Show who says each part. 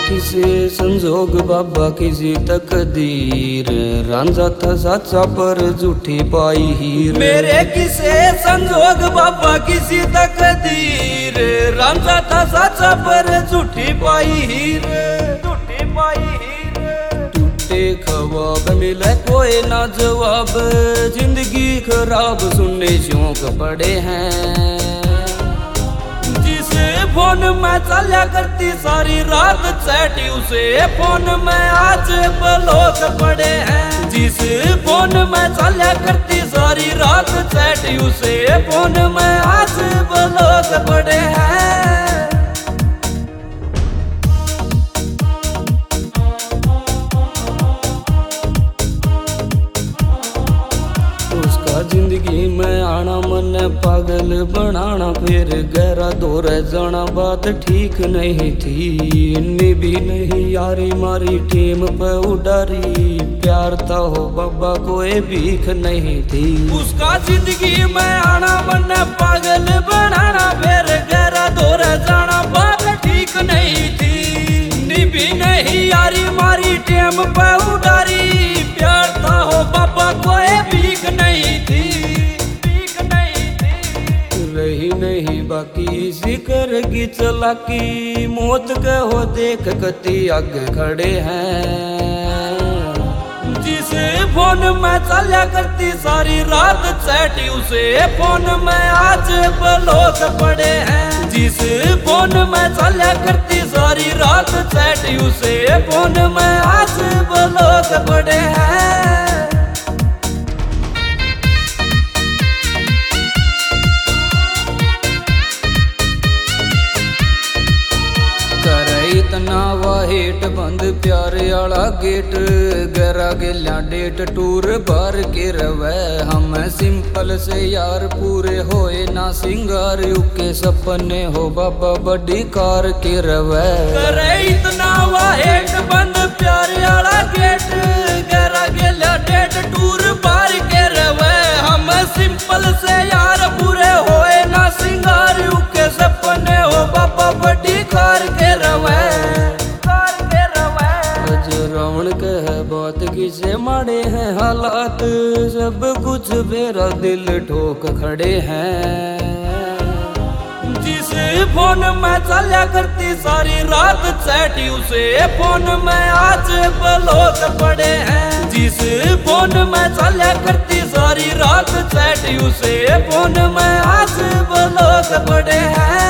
Speaker 1: किसे संजोग बाबा किसी तकदीर, रांझा था साचा पर झूठी पाई हीर।
Speaker 2: मेरे किसे संजोग बाबा किसी तकदीर, रांझा था साचा पर झूठी पाई हीर, झूठी पाई हीर।
Speaker 1: टूटे ख्वाब मिले कोई ना जवाब, जिंदगी खराब सुनने शौक पड़े हैं।
Speaker 2: फोन में चलिया करती सारी रात चैटी, उसे फोन में आज ब्लॉक पड़े हैं। जिस फोन में चलिया करती सारी रात चैटी, उसे फोन में आज ब्लॉक पड़े हैं।
Speaker 1: जिंदगी में आना मन पागल बनाना, फिर गहरा दौर जाना बात ठीक नहीं थी। इन्नी भी नहीं यारी मारी टीम पे उडारी, प्यार था हो बाबा कोई भीख नहीं थी।
Speaker 2: उसका जिंदगी में आना मन पागल बनाना, फिर गहरा दौर जाना बात ठीक नहीं थी। इन्नी भी नहीं यारी मारी टीम पे उडारी, प्यार था हो बाबा कोई भीख नहीं थी, भीख नहीं थी।
Speaker 1: रही नहीं बाकी जिक्र की चलाकी, मौत के हो देख कति आगे खड़े हैं।
Speaker 2: जिस फोन में चलिया करती सारी रात चैटी, उसे फोन में आज ब्लॉक पड़े हैं। जिस फोन में चलिया करती सारी रात चैटी, उसे फोन में आज ब्लॉक पड़े हैं।
Speaker 1: इतना वाहेट बंद प्यारे आला गेट, गरा गेल्या डेट टूर बार के रवे। हम सिंपल से यार पूरे होए ना सिंगार, के सपने हो बाबा बड़ी कार के रवे।
Speaker 2: करे इतना वाहेट बंद प्यारे आला गेट, गरा गेल्या डेट टूर बार के रवे। हम सिंपल से यार पूरे होए ना सिंगार, के सपने हो बाबा बड़ी कार के रवे।
Speaker 1: रावण कह बात किसे माड़े हैं हालात, सब कुछ मेरा दिल ठोक खड़े हैं।
Speaker 2: जिस फोन में चलिया करती सारी रात चैटी, उसे फोन में आज ब्लॉक पड़े हैं। जिस फोन में चलिया करती सारी रात चैटी, उसे फोन में आज ब्लॉक पड़े हैं।